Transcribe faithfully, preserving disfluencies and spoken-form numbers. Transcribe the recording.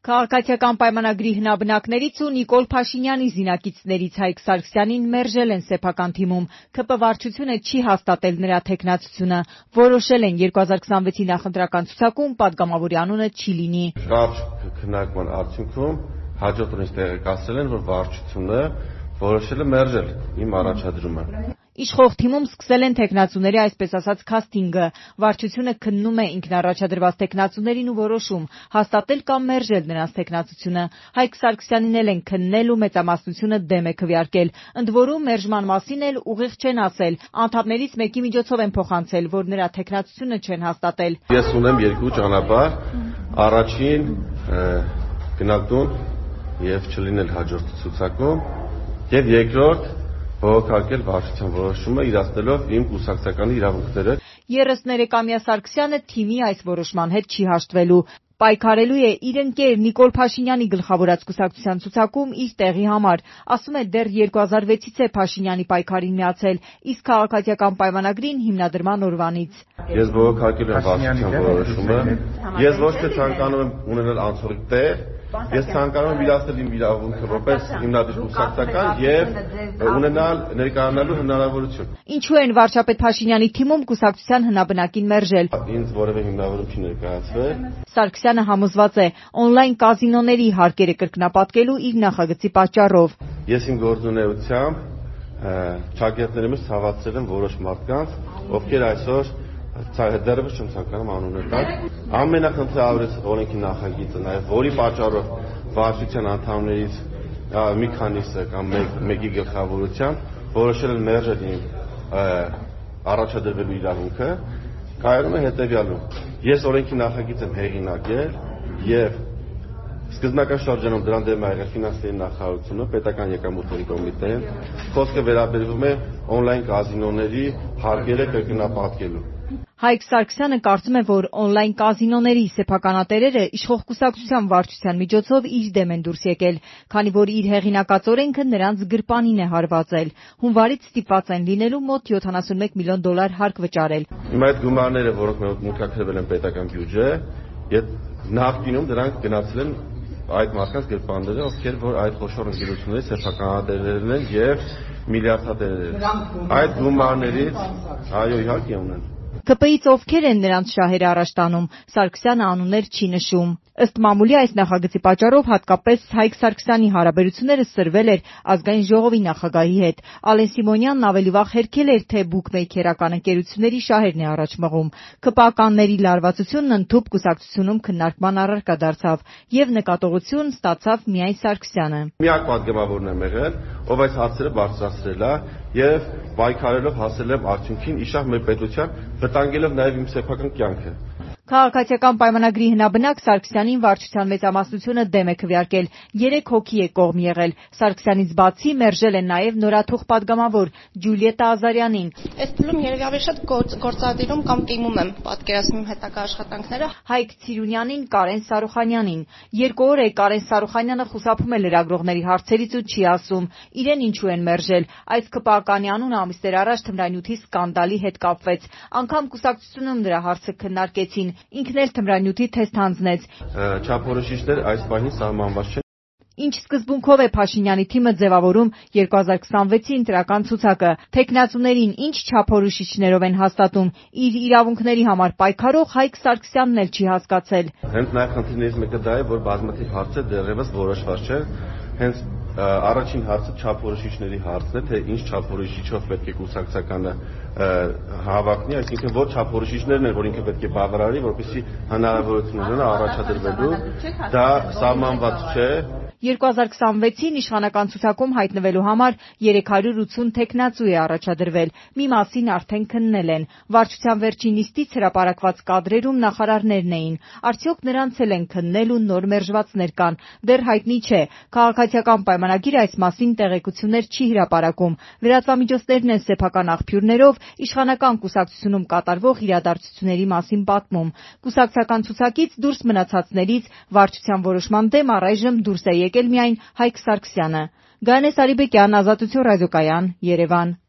Քաղաքացիական պայմանագրի հնաբնակներից ու Նիկոլ Փաշինյանի զինակիցներից Հայկ Սարգսյանին մերժել են սեփական թիմում։ ՔՊ վարչությունը չի հաստատել նրա թեկնածությունը։ Որոշել են երկու հազար քսանվեցի նախընտրական ցուցակում պատգամավորի անունը չի լինի։ Կարճ քննարկման արդյունքում հաջորդ օրից տեղեկացրել են, որ վարչությունը որոշել է մերժել իմ առաջադրումը։ Իշխող թիմում սկսել են թեկնածուների այսպես ասած քասթինգը։ Վարչությունը քննում է ինքնառաջադրված թեկնածուներին ու որոշում հաստատել կամ մերժել նրանց թեկնածությունը։ Հայկ Սարգսյանին էլ են քննել ու մեծամասնությունը դեմ է քվեարկել։ Ընդ որում մերժման մասին էլ ուղիղ չեն ասել։ Անդամներից մեկի միջոցով են փոխանցել, որ նրա թեկնածությունը չեն հաստատել։ Ես ունեմ երկու ճանապարհ, առաջին գնալ տուն եւ չլինել հաջորդ ցուցակում, եւ երկրորդ բողոքարկել վարչության որոշումը իրացնելով իմ կուսակցական իրավունքները։ երեսներեկամյա Սարգսյանը թիմի այս որոշման հետ չի հաշտվելու։ Պայքարելու է իր ընկեր Նիկոլ Փաշինյանի գլխավորած կուսակցության ցուցակում իր տեղի համար։ Ասում է դեռ երկու հազար վեցից է Փաշինյանի պայքարին միացել, իսկ քաղաքացիական պայմանագրին հիմնադրման օրվանից։ Ես բողոքարկել եմ վարչության որոշումը։ Ես ոչ թե ցանկանում եմ ունենալ անցողիկ տեղ, ես ցանկանում եմ իրացնել իմ իրավունքը որպես հիմնադիր կուսակցական եւ ունենալ ներկայանալու հնարավորություն։ Ինչու են վարչապետ Փաշինյանի թիմում կուսակցության հնաբնակին մերժել։ Ինձ որևէ հիմնավորում չի ներկայացվել։ Սարգսյանը համոզված է օնլայն կազինոների հարկերը կրկնապատկելու իր նախագծի պատճառով։ Ես իմ գործունեությամբ ճակատներում ցավացրել եմ որոշ մարդկանց, ովքեր այսօր դեռևս չեմ ցանկանում անունը տալ։ Ամենախնդրավորից օրենքի նախագիծը նաև որի պատճառով վարչության անդամներից մի քանիսը կամ մեկի գլխավորությամբ որոշել են մերժել իմ առաջադրվելու իրավունքը, կայանում է հետևյալում։ Ես օրենքի նախագիծ եմ հեղինակել եւ սկզբնական շրջանում դրան դեմ է եղել ֆինանսների նախարարությունը, պետական եկամուտների կոմիտեն։ Խոսքը վերաբերվում է օնլայն կազինոների հարկերը կրկնապատկելու։ Հայկ Սարգսյանը կարծում է, որ օնլայն կազինոների սեփականատերերը իշխող կուսակցության վարչության միջոցով իր դեմ են դուրս եկել, քանի որ իր հեղինակած օրենքը նրանց գրպանին է հարվածել։ Հունվարից ստիպված են լինելու մոտ յոթանասունմեկ միլիոն դոլար հարկ վճարել։ Հիմա այդ գումարները, որոնք մուտքագրվել են պետական բյուջե, նախկինում դրանք գնացել են այդ մարդկանց գրպանները, ովքեր որ այդ խոշոր ընկերությունների սեփականատերերն են եւ միլիարդատերեր։ Այդ գումարներից, այո, իհարկե ունեն։ ՔՊ-ից ովքեր են նրանց շահերը առաջ տանում, Սարգսյանը անուններ չի նշում։ Ըստ մամուլի այս նախագծի պատճառով հատկապես Հայկ Սարգսյանի հարաբերությունները սրվել էր ազգային ժողովի նախագահի հետ։ Ալեն Սիմոնյանն ավելի վաղ հերքել էր, թե բուքմեյքերական ընկերությունների շահերն է առաջ մղում։ ՔՊ-ականների լարվածությունն ընդհուպ կուսակցությունում քննարկման առարկա դարձավ եւ նկատողություն ստացավ միայն Սարգսյանը։ Միակ պատգամավորն եմ եղել, ով այս հարցերը բարձրացրել է եւ պայքարելով հասել եմ արդյունքին իշահ մեր պետության, վտանգելով նաեւ իմ սեփական կյանքը։ Քաղաքացիական պայմանագրի հնաբնակ Սարգսյանին վարչության մեծամասնությունը դեմ է քվեարկել։ Երեք հոգի է կողմ եղել։ Սարգսյանից բացի մերժել են նաև նորաթուխ պատգամավոր Ջուլիետա Ազարյանին։ Այս փուլում երևի ավելի շատ գործադիրում կամ տիմում եմ պատկերացնում հետագա աշխատանքները։ Հայկ Ցիրունյանին, Կարեն Սարուխանյանին։ Երկու օր է Կարեն Սարուխանյանը խուսափում է լրագրողների հարցերից ու չի ասում իրեն ինչու են մերժել։ Այս ԿՊԱ-կանի անունը ամիսներ առաջ Թմրանյութի սկանդալի հետ կապվեց։ Անգամ կուսակցությունում դրա հարցը քննարկեցին։ Ինքն էլ Թմրանյութի թեստ հանձնեց։ Չափորոշիչներ այս պահին սահմանված չեն։ Ինչ սկզբունքով է Փաշինյանի թիմը ձևավորում երկու հազար քսանվեցի ընտրական ցուցակը։ Թեկնածուներին ինչ չափորոշիչներով են հաստատում։ Իր իրավունքների համար պայքարող Հայկ Սարգսյանն էլ չի հասկացել։ Հենց նաև խնդիրներից մեկը դա է, որ բազմաթիվ հարցեր դեռևս որոշված չեն։ Հենց առաջին հարցը չափորոշիչների հարցն է, թե ինչ չափորոշիչով պետք է կուսակցականը հավակնի, այսինքն որ չափորոշիչներն են, որ ինքը պետք է բավարարի, որպեսզի հնարավորություն ունենա առաջադրվելու, դա սահմանված չէ։ երկու հազար քսանվեցին իշխանական ցուցակում հայտնվելու համար երեք հարյուր ութսուն թեկնածու է առաջադրվել։ Մի մասին արդեն քննել են։ Վարչության վերջին նիստից հրապարակված կադրերում նախարարներն էին։ Արդյոք նրանց էլ են քննել ու նոր մերժվածներ կան։ Դեռ հայտնի չէ։ Քաղաքացիական պայմանագիրը այս մասին տեղեկություններ չի հրապարակում։ Լրատվամիջոցներն են սեփական աղբյուրներով իշխանական կուսակցությունում կատարվող իրադարձությունների մասին պատմում։ Կուսակցական ցուցակից դուրս մնացածներից վարչության որոշման դեմ առայժմ դուրս է եկել միայն Հայկ Սարգսյանը։ Գայանե Սարիբեկյան, Ազատություն ռադիոկայան, Երևան։